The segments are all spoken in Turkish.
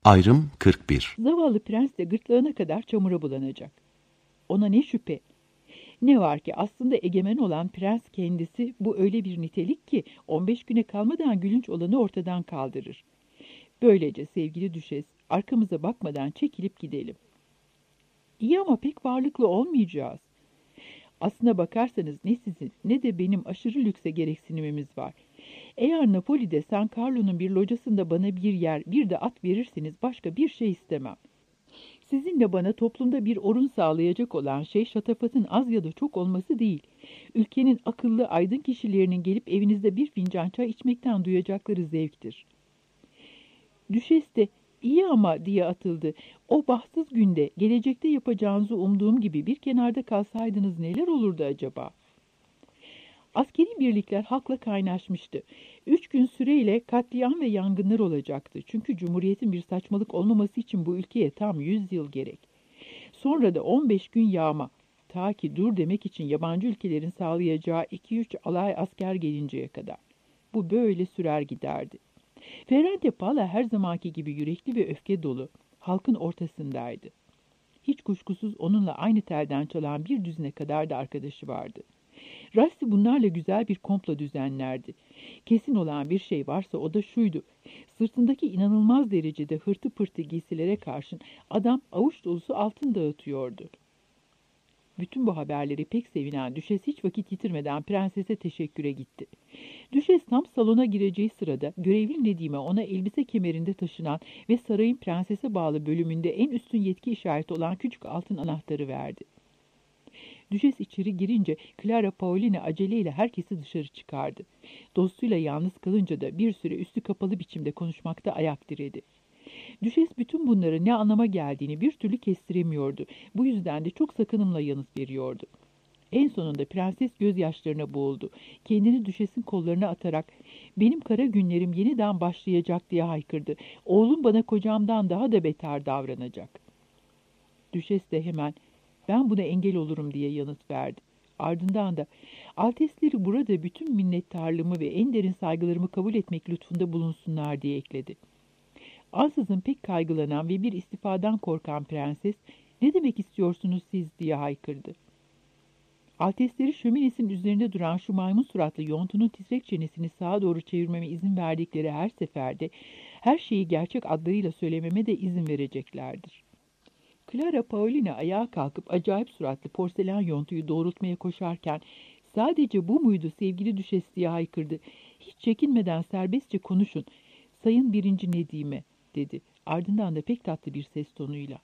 Ayrım 41. Zavallı prens de gırtlağına kadar çamura bulanacak. Ona ne şüphe. Ne var ki aslında egemen olan prens kendisi, bu öyle bir nitelik ki 15 güne kalmadan gülünç olanı ortadan kaldırır. Böylece sevgili düşes, arkamıza bakmadan çekilip gidelim. İyi ama pek varlıklı olmayacağız. Aslına bakarsanız ne sizin ne de benim aşırı lükse gereksinimimiz var. Eğer Napoli'de San Carlo'nun bir locasında bana bir yer, bir de at verirseniz başka bir şey istemem. Sizinle bana toplumda bir orun sağlayacak olan şey şatafatın az ya da çok olması değil. Ülkenin akıllı, aydın kişilerinin gelip evinizde bir fincan çay içmekten duyacakları zevktir. Düşes de iyi ama diye atıldı. O bahtsız günde gelecekte yapacağınızı umduğum gibi bir kenarda kalsaydınız neler olurdu acaba? Askeri birlikler halkla kaynaşmıştı. 3 gün süreyle katliam ve yangınlar olacaktı. Çünkü Cumhuriyet'in bir saçmalık olmaması için bu ülkeye tam 100 yıl gerek. Sonra da 15 gün yağma. Ta ki dur demek için yabancı ülkelerin sağlayacağı 2-3 alay asker gelinceye kadar. Bu böyle sürer giderdi. Ferrante Pala her zamanki gibi yürekli ve öfke dolu. Halkın ortasındaydı. Hiç kuşkusuz onunla aynı telden çalan bir düzine kadar da arkadaşı vardı. Rassi bunlarla güzel bir komplo düzenlerdi. Kesin olan bir şey varsa o da şuydu. Sırtındaki inanılmaz derecede hırtı pırtı giysilere karşın adam avuç dolusu altın dağıtıyordu. Bütün bu haberleri pek sevinen Düşes hiç vakit yitirmeden prensese teşekküre gitti. Düşes tam salona gireceği sırada görevli Nedime ona elbise kemerinde taşınan ve sarayın prensese bağlı bölümünde en üstün yetki işareti olan küçük altın anahtarı verdi. Düşes içeri girince Clara Paolini aceleyle herkesi dışarı çıkardı. Dostuyla yalnız kalınca da bir süre üstü kapalı biçimde konuşmakta ayak diredi. Düşes bütün bunların ne anlama geldiğini bir türlü kestiremiyordu. Bu yüzden de çok sakınımla yanıt veriyordu. En sonunda prenses gözyaşlarına boğuldu. Kendini düşesin kollarına atarak "Benim kara günlerim yeniden başlayacak" diye haykırdı. "Oğlum bana kocamdan daha da beter davranacak." Düşes de hemen "Ben buna engel olurum" diye yanıt verdi. Ardından da "Altesleri burada bütün minnettarlığımı ve en derin saygılarımı kabul etmek lütfunda bulunsunlar" diye ekledi. Ansızın pek kaygılanan ve bir istifadan korkan prenses "Ne demek istiyorsunuz siz?" diye haykırdı. Altesleri şöminesinin üzerinde duran şu maymun suratlı yontunun titrek çenesini sağa doğru çevirmeme izin verdikleri her seferde her şeyi gerçek adlarıyla söylememe de izin vereceklerdir. Clara Paolini ayağa kalkıp acayip suratlı porselen yontuyu doğrultmaya koşarken "Sadece bu muydu sevgili düşes?" diye haykırdı. "Hiç çekinmeden serbestçe konuşun. Sayın 1. Nedime" dedi. Ardından da pek tatlı bir ses tonuyla.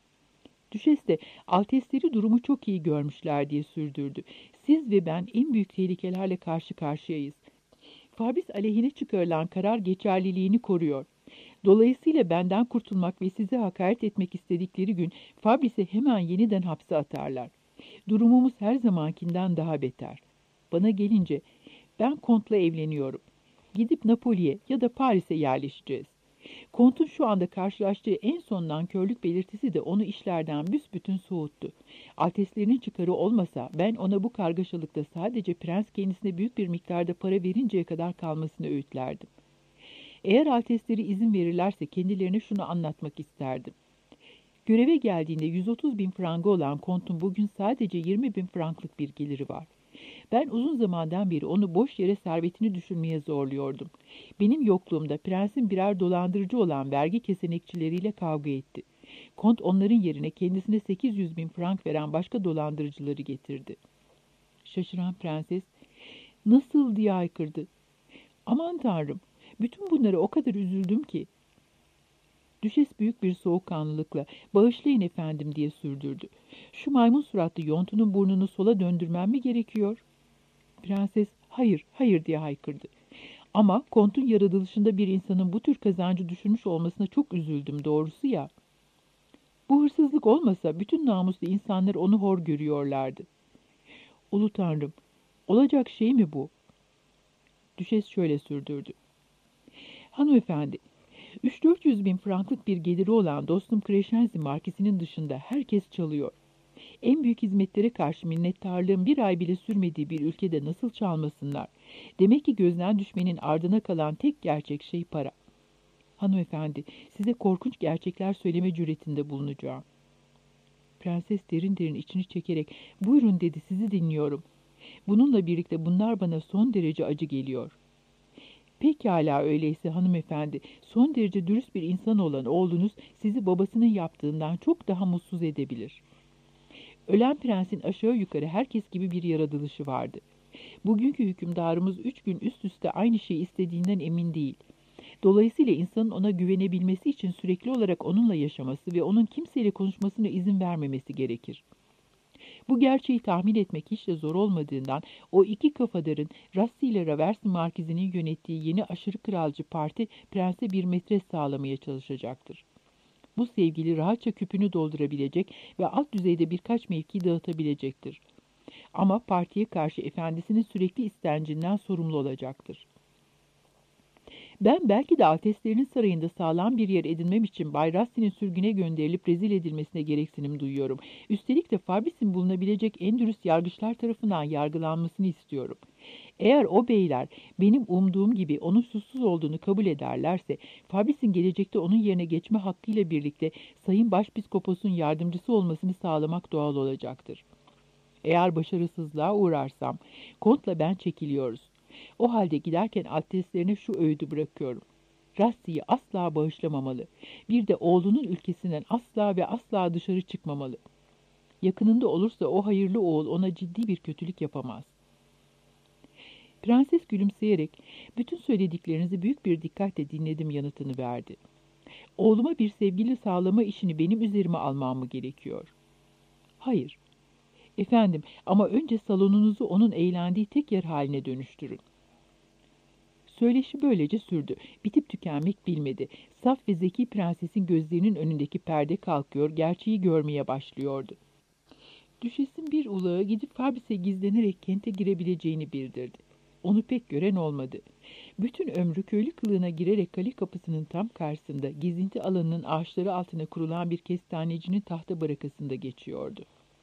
Düşes de Altesleri durumu çok iyi görmüşler diye sürdürdü. "Siz ve ben en büyük tehlikelerle karşı karşıyayız. Fabris aleyhine çıkarılan karar geçerliliğini koruyor. Dolayısıyla benden kurtulmak ve size hakaret etmek istedikleri gün Fabris'i hemen yeniden hapse atarlar. Durumumuz her zamankinden daha beter. Bana gelince ben Kont'la evleniyorum. Gidip Napoli'ye ya da Paris'e yerleşeceğiz. Kont'un şu anda karşılaştığı en son nankörlük belirtisi de onu işlerden büsbütün soğuttu. Alteslerinin çıkarı olmasa ben ona bu kargaşalıkta sadece prens kendisine büyük bir miktarda para verinceye kadar kalmasını öğütlerdim. Eğer Altesleri izin verirlerse kendilerine şunu anlatmak isterdim. Göreve geldiğinde 130.000 frangı olan Kont'un bugün sadece 20.000 franklık bir geliri var. Ben uzun zamandan beri onu boş yere servetini düşünmeye zorluyordum. Benim yokluğumda prensin birer dolandırıcı olan vergi kesenekçileriyle kavga etti. Kont onların yerine kendisine 800.000 frank veren başka dolandırıcıları getirdi. Şaşıran prenses "Nasıl?" diye haykırdı. "Aman Tanrım, bütün bunlara o kadar üzüldüm ki." Düşes büyük bir soğukkanlılıkla "Bağışlayın efendim" diye sürdürdü. "Şu maymun suratlı yontunun burnunu sola döndürmem mi gerekiyor?" Prenses "Hayır, hayır" diye haykırdı. "Ama kontun yaratılışında bir insanın bu tür kazancı düşünmüş olmasına çok üzüldüm doğrusu ya. Bu hırsızlık olmasa bütün namuslu insanlar onu hor görüyorlardı." "Ulu Tanrım, olacak şey mi bu?" Düşes şöyle sürdürdü. "Hanımefendi, 300-400 bin franklık bir geliri olan dostum Crescenzi markisinin dışında herkes çalıyor. En büyük hizmetlere karşı minnettarlığın bir ay bile sürmediği bir ülkede nasıl çalmasınlar? Demek ki gözden düşmenin ardına kalan tek gerçek şey para. Hanımefendi, size korkunç gerçekler söyleme cüretinde bulunacağım. Prenses derin derin içini çekerek, buyurun dedi, sizi dinliyorum. Bununla birlikte bunlar bana son derece acı geliyor. Pekala öyleyse hanımefendi, son derece dürüst bir insan olan oğlunuz sizi babasının yaptığından çok daha mutsuz edebilir. Ölen prensin aşağı yukarı herkes gibi bir yaratılışı vardı. Bugünkü hükümdarımız 3 gün üst üste aynı şeyi istediğinden emin değil. Dolayısıyla insanın ona güvenebilmesi için sürekli olarak onunla yaşaması ve onun kimseyle konuşmasına izin vermemesi gerekir. Bu gerçeği tahmin etmek hiç de zor olmadığından o iki kafadarın Rassi ile Raversi Markizi'nin yönettiği yeni aşırı kralcı parti prense bir metres sağlamaya çalışacaktır. Bu sevgili rahatça küpünü doldurabilecek ve alt düzeyde birkaç mevki dağıtabilecektir. Ama partiye karşı efendisinin sürekli istencinden sorumlu olacaktır. Ben belki de Alteslerinin sarayında sağlam bir yer edinmem için Bay Rasti'nin sürgüne gönderilip rezil edilmesine gereksinim duyuyorum. Üstelik de Fabris'in bulunabilecek en dürüst yargıçlar tarafından yargılanmasını istiyorum. Eğer o beyler benim umduğum gibi onun suçsuz olduğunu kabul ederlerse, Fabris'in gelecekte onun yerine geçme hakkıyla birlikte Sayın Başpiskopos'un yardımcısı olmasını sağlamak doğal olacaktır. Eğer başarısızlığa uğrarsam, Kont'la ben çekiliyoruz. O halde giderken Alteslerine şu öğüdü bırakıyorum. Rasti'yi asla bağışlamamalı. Bir de oğlunun ülkesinden asla ve asla dışarı çıkmamalı. Yakınında olursa o hayırlı oğul ona ciddi bir kötülük yapamaz. Prenses gülümseyerek, bütün söylediklerinizi büyük bir dikkatle dinledim yanıtını verdi. Oğluma bir sevgili sağlama işini benim üzerime almam mı gerekiyor? Hayır. Efendim, ama önce salonunuzu onun eğlendiği tek yer haline dönüştürün. Söyleşi böylece sürdü. Bitip tükenmek bilmedi. Saf ve zeki prensesin gözlerinin önündeki perde kalkıyor, gerçeği görmeye başlıyordu. Düşesin bir ulağı gidip Fabris'e gizlenerek kente girebileceğini bildirdi. Onu pek gören olmadı. Bütün ömrü köylü kılığına girerek kale kapısının tam karşısında, gezinti alanının ağaçları altına kurulan bir kestanecinin tahta barakasında geçiyordu.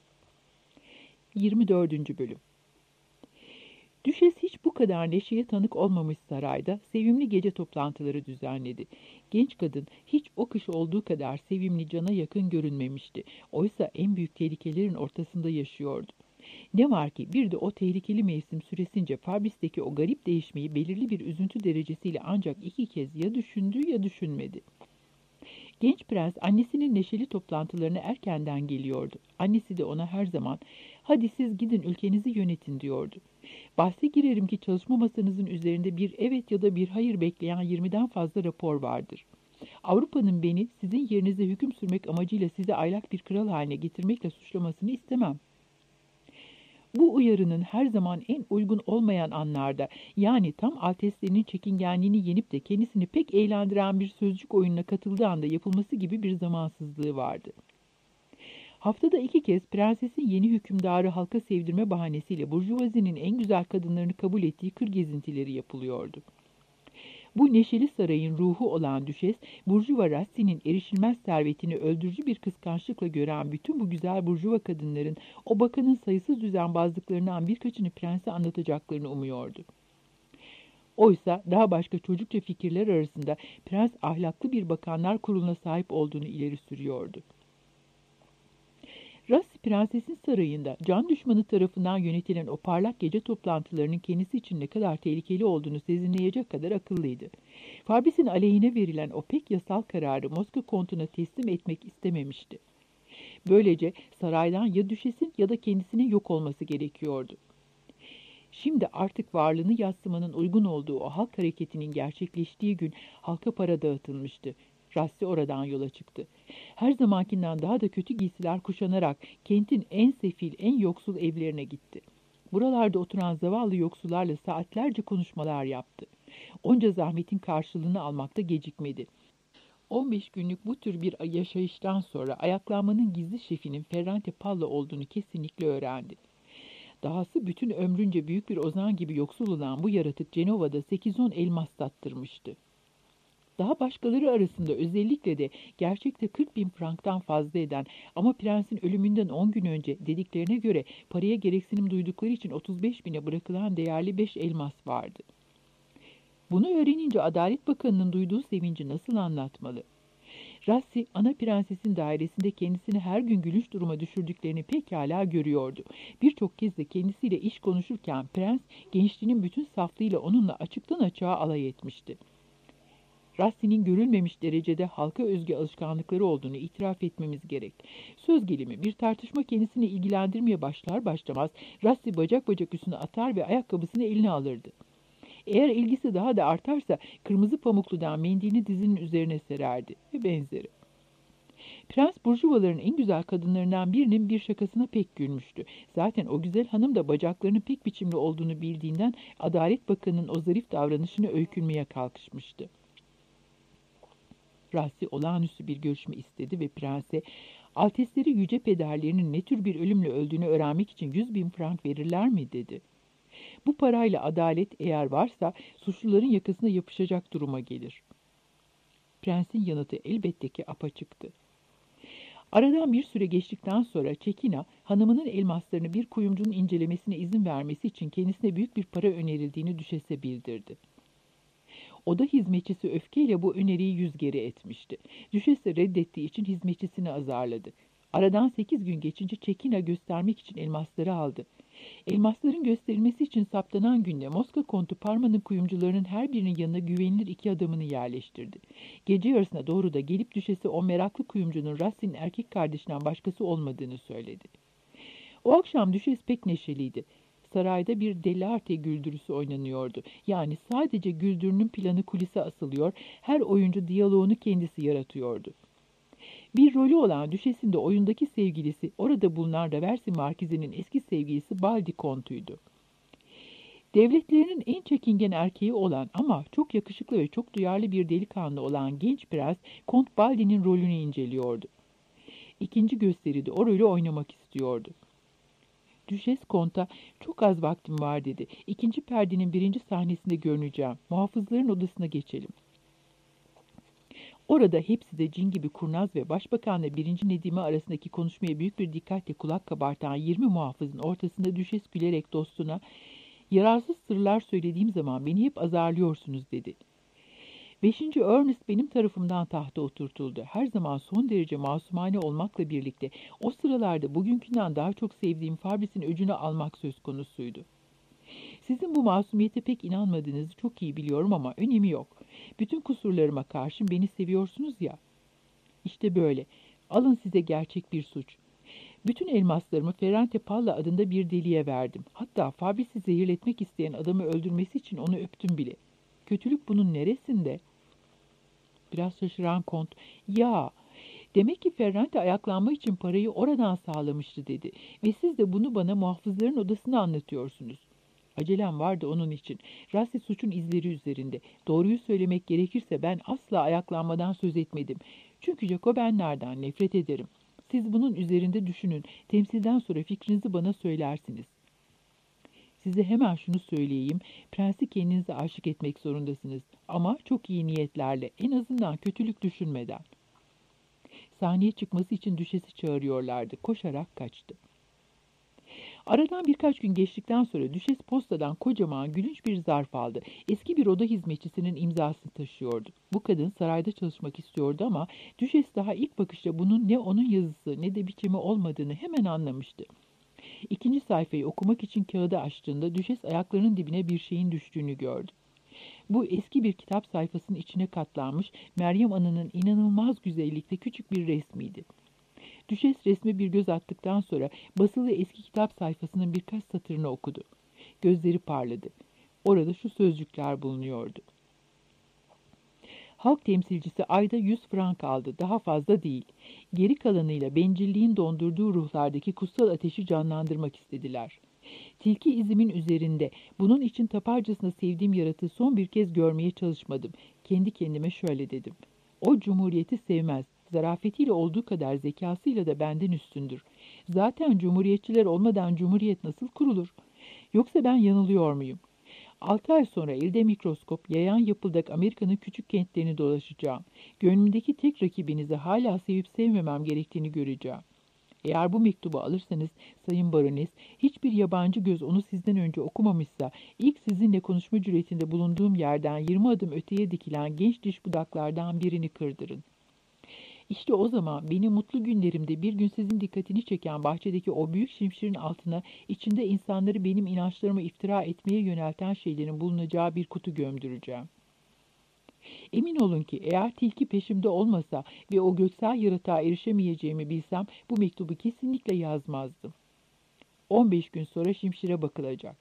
24. Bölüm. Düşes hiç bu kadar neşeye tanık olmamış sarayda sevimli gece toplantıları düzenledi. Genç kadın hiç o kış olduğu kadar sevimli, cana yakın görünmemişti. Oysa en büyük tehlikelerin ortasında yaşıyordu. Ne var ki bir de o tehlikeli mevsim süresince Fabris'teki o garip değişmeyi belirli bir üzüntü derecesiyle ancak 2 kez ya düşündü ya düşünmedi. Genç prens annesinin neşeli toplantılarına erkenden geliyordu. Annesi de ona her zaman "Hadi siz gidin ülkenizi yönetin" diyordu. Bahse girerim ki çalışma masanızın üzerinde bir evet ya da bir hayır bekleyen 20'den fazla rapor vardır. Avrupa'nın beni sizin yerinize hüküm sürmek amacıyla sizi aylak bir kral haline getirmekle suçlamasını istemem. Bu uyarının her zaman en uygun olmayan anlarda, yani tam Alteslerinin çekingenliğini yenip de kendisini pek eğlendiren bir sözcük oyununa katıldığı anda yapılması gibi bir zamansızlığı vardı. Haftada 2 kez prensesin yeni hükümdarı halka sevdirme bahanesiyle burjuvazinin en güzel kadınlarını kabul ettiği kır gezintileri yapılıyordu. Bu neşeli sarayın ruhu olan düşes, Burjuva Rasti'nin erişilmez servetini öldürücü bir kıskançlıkla gören bütün bu güzel burjuva kadınların o bakanın sayısız düzenbazlıklarından birkaçını prense anlatacaklarını umuyordu. Oysa daha başka çocukça fikirler arasında prens ahlaklı bir bakanlar kuruluna sahip olduğunu ileri sürüyordu. Rassi prensesin sarayında can düşmanı tarafından yönetilen o parlak gece toplantılarının kendisi için ne kadar tehlikeli olduğunu sezinleyecek kadar akıllıydı. Fabris'in aleyhine verilen o pek yasal kararı Moska kontuna teslim etmek istememişti. Böylece saraydan ya düşesin ya da kendisinin yok olması gerekiyordu. Şimdi artık varlığını yadsımanın uygun olduğu o halk hareketinin gerçekleştiği gün halka para dağıtılmıştı. Rassi oradan yola çıktı. Her zamankinden daha da kötü giysiler kuşanarak kentin en sefil, en yoksul evlerine gitti. Buralarda oturan zavallı yoksullarla saatlerce konuşmalar yaptı. Onca zahmetin karşılığını almakta gecikmedi. 15 günlük bu tür bir yaşayıştan sonra ayaklanmanın gizli şefinin Ferrante Palla olduğunu kesinlikle öğrendi. Dahası bütün ömrünce büyük bir ozan gibi yoksul olan bu yaratık Cenova'da 8-10 elmas sattırmıştı. Daha başkaları arasında özellikle de gerçekte 40.000 franktan fazla eden ama prensin ölümünden 10 gün önce dediklerine göre paraya gereksinim duydukları için 35.000'e bırakılan değerli 5 elmas vardı. Bunu öğrenince Adalet Bakanı'nın duyduğu sevinci nasıl anlatmalı? Rassi, ana prensesin dairesinde kendisini her gün gülünç duruma düşürdüklerini pekala görüyordu. Birçok kez de kendisiyle iş konuşurken prens, gençliğinin bütün saflığıyla onunla açıktan açığa alay etmişti. Rassi'nin görülmemiş derecede halka özgü alışkanlıkları olduğunu itiraf etmemiz gerek. Söz gelimi bir tartışma kendisini ilgilendirmeye başlar başlamaz Rassi bacak bacak üstüne atar ve ayakkabısını eline alırdı. Eğer ilgisi daha da artarsa kırmızı pamukludan mendilini dizinin üzerine sererdi ve benzeri. Prens burjuvaların en güzel kadınlarından birinin bir şakasına pek gülmüştü. Zaten o güzel hanım da bacaklarının pek biçimli olduğunu bildiğinden Adalet Bakanı'nın o zarif davranışını öykünmeye kalkışmıştı. Rassi olağanüstü bir görüşme istedi ve prense, "Altesleri yüce pederlerinin ne tür bir ölümle öldüğünü öğrenmek için 100.000 frank verirler mi?" dedi. "Bu parayla adalet eğer varsa suçluların yakasına yapışacak duruma gelir." Prensin yanıtı elbette ki apaçıktı. Aradan bir süre geçtikten sonra Çekina, hanımının elmaslarını bir kuyumcunun incelemesine izin vermesi için kendisine büyük bir para önerildiğini düşese bildirdi. Oda hizmetçisi öfkeyle bu öneriyi yüz geri etmişti. Düşes de reddettiği için hizmetçisini azarladı. Aradan 8 gün geçince Çekina göstermek için elmasları aldı. Elmasların gösterilmesi için saptanan günde Moska Kontu Parma'nın kuyumcularının her birinin yanına güvenilir 2 adamını yerleştirdi. Gece yarısına doğru da gelip düşese o meraklı kuyumcunun Rassi'nin erkek kardeşinden başkası olmadığını söyledi. O akşam düşes pek neşeliydi. Sarayda bir Delarte güldürüsü oynanıyordu. Yani sadece güldürünün planı kulise asılıyor, her oyuncu diyaloğunu kendisi yaratıyordu. Bir rolü olan düşesin de oyundaki sevgilisi, orada bulunan Raversi Markizi'nin eski sevgilisi Baldi Kontu'ydu. Devletlerinin en çekingen erkeği olan ama çok yakışıklı ve çok duyarlı bir delikanlı olan genç prens, Kont Baldi'nin rolünü inceliyordu. İkinci gösteride o rolü oynamak istiyordu. Düşes Kont'a, "Çok az vaktim var," dedi. "İkinci perdenin 1. sahnesinde görüneceğim. Muhafızların odasına geçelim." Orada hepsi de cin gibi kurnaz ve başbakanla 1. Nedime arasındaki konuşmaya büyük bir dikkatle kulak kabartan 20 muhafızın ortasında Düşes gülerek dostuna, "Yararsız sırlar söylediğim zaman beni hep azarlıyorsunuz," dedi. 5. Ernest benim tarafımdan tahta oturtuldu. Her zaman son derece masumane olmakla birlikte o sıralarda bugünkünden daha çok sevdiğim Fabris'in öcünü almak söz konusuydu. Sizin bu masumiyete pek inanmadığınızı çok iyi biliyorum ama önemi yok. Bütün kusurlarıma karşın beni seviyorsunuz ya. İşte böyle. Alın size gerçek bir suç. Bütün elmaslarımı Ferrante Palla adında bir deliye verdim. Hatta Fabris'i zehirletmek isteyen adamı öldürmesi için onu öptüm bile. Kötülük bunun neresinde? Biraz şaşıran Kont, "Ya, demek ki Ferrante ayaklanma için parayı oradan sağlamıştı," dedi. "Ve siz de bunu bana muhafızların odasında anlatıyorsunuz." "Acelem vardı onun için. Rassi suçun izleri üzerinde. Doğruyu söylemek gerekirse ben asla ayaklanmadan söz etmedim. Çünkü Jacobenlerden nefret ederim. Siz bunun üzerinde düşünün. Temsilden sonra fikrinizi bana söylersiniz. Size hemen şunu söyleyeyim. Prensi kendinize aşık etmek zorundasınız. Ama çok iyi niyetlerle, en azından kötülük düşünmeden." Sahneye çıkması için düşesi çağırıyorlardı. Koşarak kaçtı. Aradan birkaç gün geçtikten sonra düşes postadan kocaman gülünç bir zarf aldı. Eski bir oda hizmetçisinin imzasını taşıyordu. Bu kadın sarayda çalışmak istiyordu ama düşes daha ilk bakışta bunun ne onun yazısı ne de biçimi olmadığını hemen anlamıştı. 2. sayfayı okumak için kağıdı açtığında düşes ayaklarının dibine bir şeyin düştüğünü gördü. Bu eski bir kitap sayfasının içine katlanmış Meryem Ana'nın inanılmaz güzellikte küçük bir resmiydi. Düşes resme bir göz attıktan sonra basılı eski kitap sayfasının birkaç satırını okudu. Gözleri parladı. Orada şu sözcükler bulunuyordu: "Halk temsilcisi ayda 100 frank aldı, daha fazla değil. Geri kalanıyla bencilliğin dondurduğu ruhlardaki kutsal ateşi canlandırmak istediler. Tilki izimin üzerinde, bunun için taparcasına sevdiğim yaratığı son bir kez görmeye çalışmadım. Kendi kendime şöyle dedim: o cumhuriyeti sevmez. Zarafetiyle olduğu kadar zekasıyla da benden üstündür. Zaten cumhuriyetçiler olmadan cumhuriyet nasıl kurulur? Yoksa ben yanılıyor muyum? 6 ay sonra elde mikroskop, yayan yapıldak Amerika'nın küçük kentlerini dolaşacağım. Gönlümdeki tek rakibinizi hala sevip sevmemem gerektiğini göreceğim. Eğer bu mektubu alırsanız Sayın Barones, hiçbir yabancı göz onu sizden önce okumamışsa, ilk sizinle konuşma cüretinde bulunduğum yerden 20 adım öteye dikilen genç diş budaklardan birini kırdırın. İşte o zaman benim mutlu günlerimde bir gün sizin dikkatini çeken bahçedeki o büyük şimşirin altına, içinde insanları benim inançlarıma iftira etmeye yönelten şeylerin bulunacağı bir kutu gömdüreceğim. Emin olun ki eğer tilki peşimde olmasa ve o göksel yaratığa erişemeyeceğimi bilsem bu mektubu kesinlikle yazmazdım. 15 gün sonra şimşire bakılacak.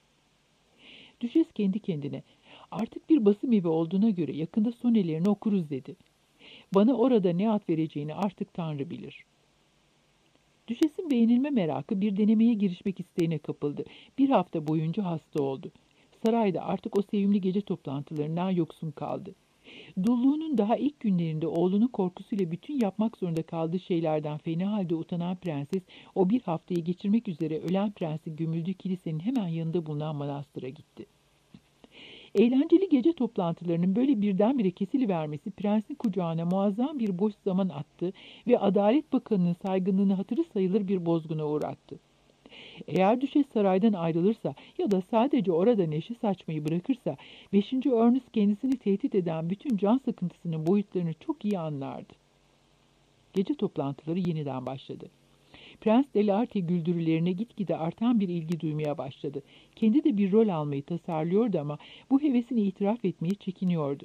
Düşes kendi kendine, artık bir basım evi olduğuna göre yakında sonelerini okuruz dedi. Bana orada ne ad vereceğini artık Tanrı bilir. Düşes'in beğenilme merakı bir denemeye girişmek isteğine kapıldı. Bir hafta boyunca hasta oldu. Sarayda artık o sevimli gece toplantılarından yoksun kaldı. Dulluğunun daha ilk günlerinde oğlunun korkusuyla bütün yapmak zorunda kaldığı şeylerden fena halde utanan prenses, o bir haftayı geçirmek üzere ölen prensin gömüldüğü kilisenin hemen yanında bulunan manastıra gitti. Eğlenceli gece toplantılarının böyle birdenbire kesilivermesi prensin kucağına muazzam bir boş zaman attı ve Adalet Bakanı'nın saygınlığını hatırı sayılır bir bozguna uğrattı. Eğer Düşes saraydan ayrılırsa ya da sadece orada neşe saçmayı bırakırsa, 5. Ernest kendisini tehdit eden bütün can sıkıntısının boyutlarını çok iyi anlardı. Gece toplantıları yeniden başladı. Prens Delarte güldürülerine gitgide artan bir ilgi duymaya başladı. Kendi de bir rol almayı tasarlıyordu ama bu hevesini itiraf etmeye çekiniyordu.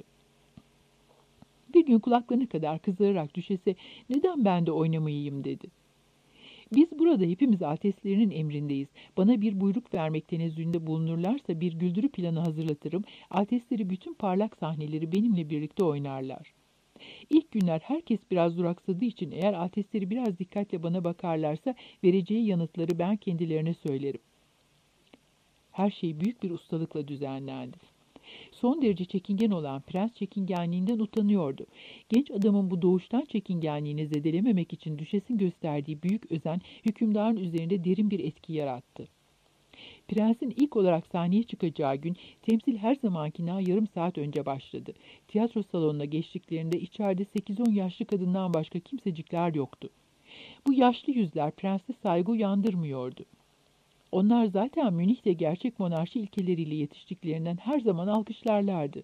Bir gün kulaklarına kadar kızararak Düşes'e "Neden ben de oynamayayım?" dedi. "Biz burada hepimiz alteslerinin emrindeyiz. Bana bir buyruk vermek tenezzülünde bulunurlarsa bir güldürü planı hazırlatırım. Altesleri bütün parlak sahneleri benimle birlikte oynarlar." İlk günler herkes biraz duraksadığı için eğer altesleri biraz dikkatle bana bakarlarsa vereceği yanıtları ben kendilerine söylerim. Her şey büyük bir ustalıkla düzenlendi. Son derece çekingen olan prens çekingenliğinden utanıyordu. Genç adamın bu doğuştan çekingenliğini zedelememek için düşesin gösterdiği büyük özen hükümdarın üzerinde derin bir etki yarattı. Prensin ilk olarak sahneye çıkacağı gün temsil her zamankinden yarım saat önce başladı. Tiyatro salonuna geçtiklerinde içeride 8-10 yaşlı kadından başka kimsecikler yoktu. Bu yaşlı yüzler prense saygı uyandırmıyordu. Onlar zaten Münih'te gerçek monarşi ilkeleriyle yetiştiklerinden her zaman alkışlarlardı.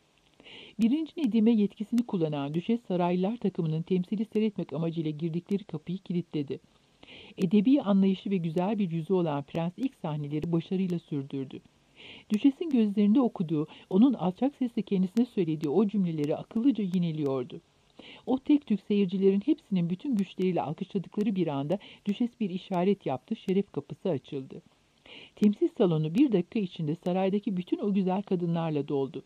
Birinci Nedim'e yetkisini kullanan Düşes saraylılar takımının temsili seyretmek amacıyla girdikleri kapıyı kilitledi. Edebi anlayışı ve güzel bir yüzü olan prens ilk sahneleri başarıyla sürdürdü. Düşes'in gözlerinde okuduğu, onun alçak sesle kendisine söylediği o cümleleri akıllıca yineliyordu. O tek tük seyircilerin hepsinin bütün güçleriyle alkışladıkları bir anda Düşes bir işaret yaptı, şeref kapısı açıldı. Temsil salonu bir dakika içinde saraydaki bütün o güzel kadınlarla doldu.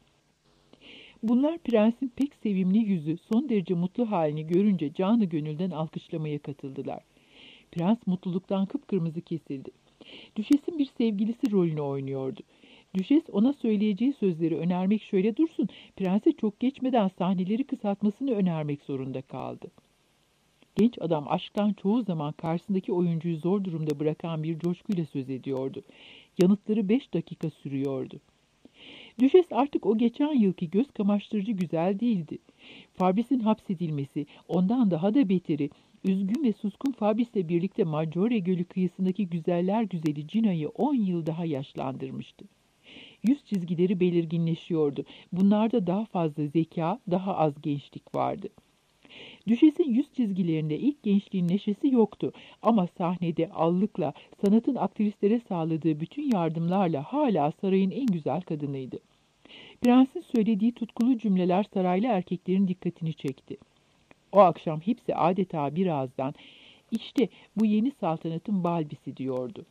Bunlar prensin pek sevimli yüzü, son derece mutlu halini görünce canı gönülden alkışlamaya katıldılar. Prens mutluluktan kıpkırmızı kesildi. Düşes'in bir sevgilisi rolünü oynuyordu. Düşes ona söyleyeceği sözleri önermek şöyle dursun, prense çok geçmeden sahneleri kısaltmasını önermek zorunda kaldı. Genç adam aşktan çoğu zaman karşısındaki oyuncuyu zor durumda bırakan bir coşkuyla söz ediyordu. Yanıtları 5 dakika sürüyordu. Düşes artık o geçen yılki göz kamaştırıcı güzel değildi. Fabris'in hapsedilmesi, ondan daha da beteri, üzgün ve suskun Fabris'le birlikte Maggiore Gölü kıyısındaki güzeller güzeli Cina'yı 10 yıl daha yaşlandırmıştı. Yüz çizgileri belirginleşiyordu. Bunlarda daha fazla zeka, daha az gençlik vardı. Düşes'in yüz çizgilerinde ilk gençliğin neşesi yoktu ama sahnede allıkla, sanatın aktrislere sağladığı bütün yardımlarla hala sarayın en güzel kadınıydı. Prensin söylediği tutkulu cümleler saraylı erkeklerin dikkatini çekti. O akşam hepsi adeta bir ağızdan, "İşte bu yeni saltanatın Balbisi" diyordu.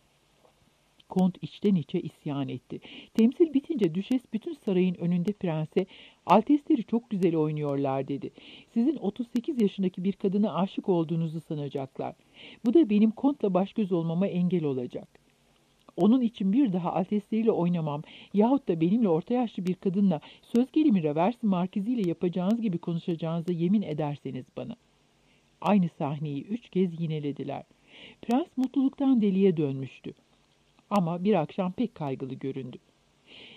Kont içten içe isyan etti. Temsil bitince Düşes bütün sarayın önünde prense, "Altesleri çok güzel oynuyorlar" dedi. "Sizin 38 yaşındaki bir kadına aşık olduğunuzu sanacaklar. Bu da benim Kont'la baş göz olmama engel olacak. Onun için bir daha Altesleriyle oynamam yahut da benimle orta yaşlı bir kadınla söz gelimi Reversi Markiziyle yapacağınız gibi konuşacağınıza yemin ederseniz bana." Aynı sahneyi 3 kez yinelediler. Prens mutluluktan deliye dönmüştü. Ama bir akşam pek kaygılı göründü.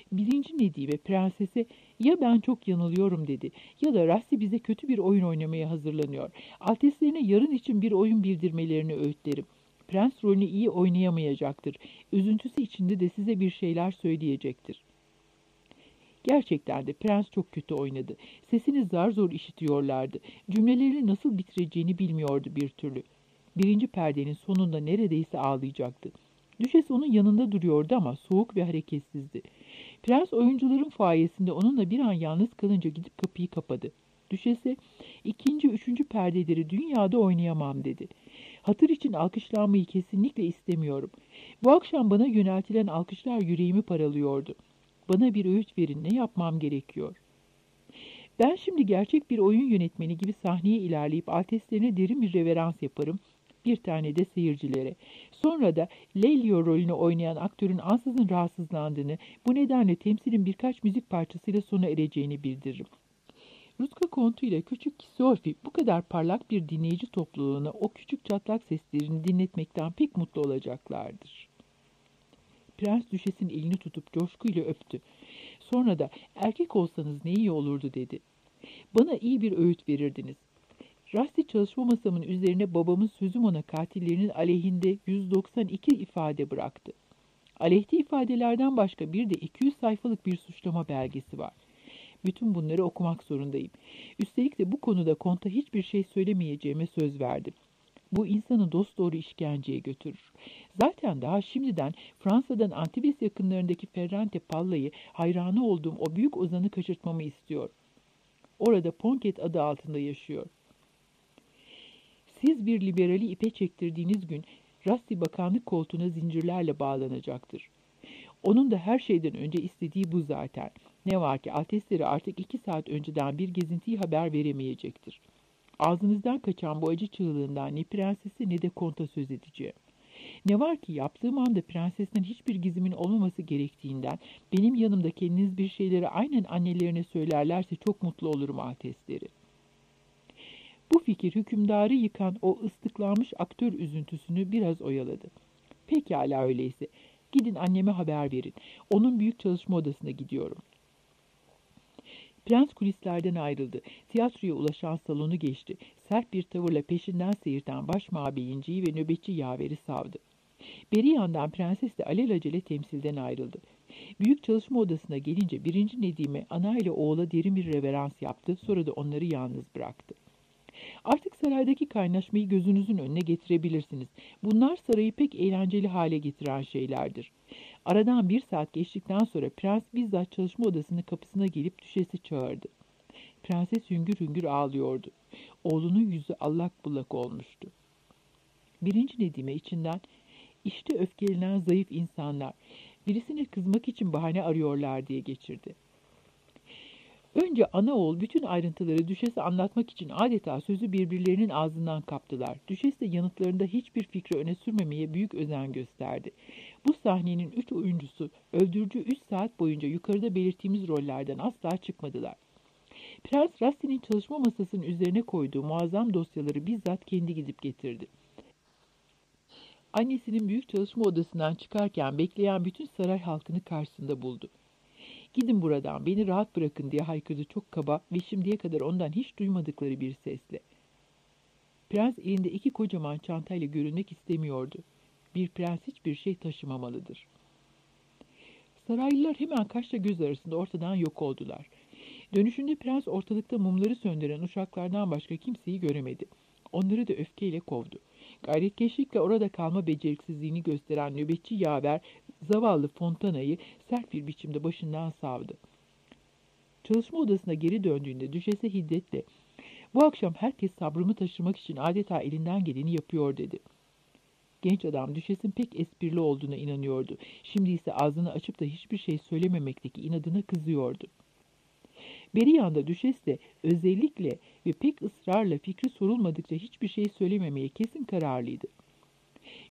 Birinci Nedime prensese ya ben çok yanılıyorum dedi ya da Rassi bize kötü bir oyun oynamaya hazırlanıyor. Alteslerine yarın için bir oyun bildirmelerini öğütlerim. Prens rolünü iyi oynayamayacaktır. Üzüntüsü içinde de size bir şeyler söyleyecektir. Gerçekten de prens çok kötü oynadı. Sesini zar zor işitiyorlardı. Cümlelerini nasıl bitireceğini bilmiyordu bir türlü. Birinci perdenin sonunda neredeyse ağlayacaktı. Düşes onun yanında duruyordu ama soğuk ve hareketsizdi. Prens oyuncuların fuayesinde onunla bir an yalnız kalınca gidip kapıyı kapadı. Düşese, ikinci, üçüncü perdeleri dünyada oynayamam dedi. Hatır için alkışlanmayı kesinlikle istemiyorum. Bu akşam bana yöneltilen alkışlar yüreğimi paralıyordu. Bana bir öğüt verin, ne yapmam gerekiyor? Ben şimdi gerçek bir oyun yönetmeni gibi sahneye ilerleyip alteslerine derin bir reverans yaparım. Bir tane de seyircilere. Sonra da Lelio rolünü oynayan aktörün ansızın rahatsızlandığını, bu nedenle temsilin birkaç müzik parçasıyla sona ereceğini bildiririm. Ruska Kontu ile küçük Sophie bu kadar parlak bir dinleyici topluluğuna o küçük çatlak seslerini dinletmekten pek mutlu olacaklardır. Prens düşesin elini tutup coşkuyla öptü. Sonra da erkek olsanız ne iyi olurdu dedi. Bana iyi bir öğüt verirdiniz. Rasti çalışma masamın üzerine babamın sözüm ona katillerinin aleyhinde 192 ifade bıraktı. Aleyhte ifadelerden başka bir de 200 sayfalık bir suçlama belgesi var. Bütün bunları okumak zorundayım. Üstelik de bu konuda konta hiçbir şey söylemeyeceğime söz verdim. Bu insanı dosdoğru işkenceye götürür. Zaten daha şimdiden Fransa'dan Antibes yakınlarındaki Ferrante Palla'yı hayranı olduğum o büyük ozanı kaçırtmamı istiyor. Orada Ponket adı altında yaşıyor. Siz bir liberali ipe çektirdiğiniz gün Rasti bakanlık koltuğuna zincirlerle bağlanacaktır. Onun da her şeyden önce istediği bu zaten. Ne var ki Altesleri artık 2 saat önceden bir gezintiyi haber veremeyecektir. Ağzınızdan kaçan bu acı çığlığından ne prensesi ne de konta söz edeceğim. Ne var ki yaptığım anda prensesten hiçbir gizimin olmaması gerektiğinden benim yanımda kendiniz bir şeyleri aynen annelerine söylerlerse çok mutlu olurum Altesleri. Bu fikir hükümdarı yıkan o ıslıklanmış aktör üzüntüsünü biraz oyaladı. Pekala öyleyse. Gidin anneme haber verin. Onun büyük çalışma odasına gidiyorum. Prens kulislerden ayrıldı. Tiyatroya ulaşan salonu geçti. Sert bir tavırla peşinden seyirten baş mabeyinciyi ve nöbetçi yaveri savdı. Beri yandan prenses de alelacele temsilden ayrıldı. Büyük çalışma odasına gelince birinci Nedime ana ile oğula derin bir reverans yaptı. Sonra da onları yalnız bıraktı. Artık saraydaki kaynaşmayı gözünüzün önüne getirebilirsiniz. Bunlar sarayı pek eğlenceli hale getiren şeylerdir. Aradan 1 saat geçtikten sonra prens bizzat çalışma odasının kapısına gelip düşesi çağırdı. Prenses hüngür hüngür ağlıyordu. Oğlunun yüzü allak bullak olmuştu. Birinci Nedime içinden, işte öfkelenen zayıf insanlar, birisine kızmak için bahane arıyorlar diye geçirdi. Önce ana oğul bütün ayrıntıları düşese anlatmak için adeta sözü birbirlerinin ağzından kaptılar. Düşes de yanıtlarında hiçbir fikri öne sürmemeye büyük özen gösterdi. Bu sahnenin 3 oyuncusu öldürücü 3 saat boyunca yukarıda belirttiğimiz rollerden asla çıkmadılar. Prens Rasti'nin çalışma masasının üzerine koyduğu muazzam dosyaları bizzat kendi gidip getirdi. Annesinin büyük çalışma odasından çıkarken bekleyen bütün saray halkını karşısında buldu. "Gidin buradan, beni rahat bırakın" diye haykırdı çok kaba ve şimdiye kadar ondan hiç duymadıkları bir sesle. Prens elinde 2 kocaman çantayla görünmek istemiyordu. Bir prens hiçbir şey taşımamalıdır. Saraylılar hemen kaşla göz arasında ortadan yok oldular. Dönüşünde prens ortalıkta mumları söndüren uşaklardan başka kimseyi göremedi. Onları da öfkeyle kovdu. Gayretkeşlikle orada kalma beceriksizliğini gösteren nöbetçi yaver zavallı Fontana'yı sert bir biçimde başından savdı. Çalışma odasına geri döndüğünde düşese hiddetle "Bu akşam herkes sabrımı taşırmak için adeta elinden geleni yapıyor" dedi. Genç adam düşesin pek esprili olduğuna inanıyordu. Şimdi ise ağzını açıp da hiçbir şey söylememekteki inadına kızıyordu. Beri yanda düşes de özellikle ve pek ısrarla fikri sorulmadıkça hiçbir şey söylememeye kesin kararlıydı.